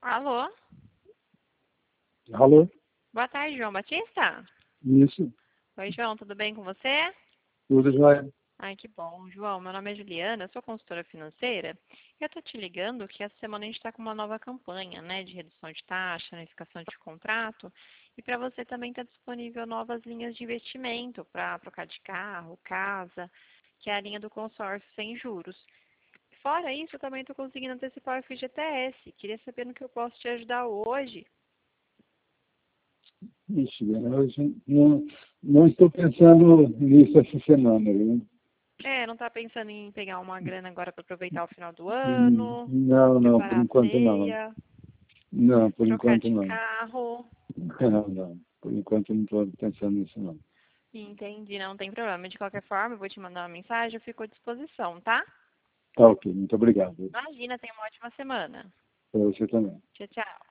Alô? Alô? Boa tarde, João Batista? Isso, Oi, João, tudo bem com você? tudo jóia. Ai, que bom. João, meu nome é Juliana, eu sou consultora financeira. E eu tô te ligando que essa semana a gente está com uma nova campanha, né, de redução de taxa, unificação de contrato. E para você também está disponível novas linhas de investimento para trocar de carro, casa, que é a linha do consórcio sem juros. Fora isso, eu também estou conseguindo antecipar o FGTS. Queria saber no que eu posso te ajudar hoje. Ixi, hoje não estou pensando nisso essa semana, viu? Não tá pensando em pegar uma grana agora para aproveitar o final do ano, Não, por preparar a enquanto não. ceia, Não, por trocar enquanto de não. carro. Não. Por enquanto não estou pensando nisso, não. Entendi, não tem problema. De qualquer forma, eu vou te mandar uma mensagem, eu fico à disposição, tá? Tá ok, muito obrigado. Imagina, tenha uma ótima semana. Para você também. Tchau, tchau.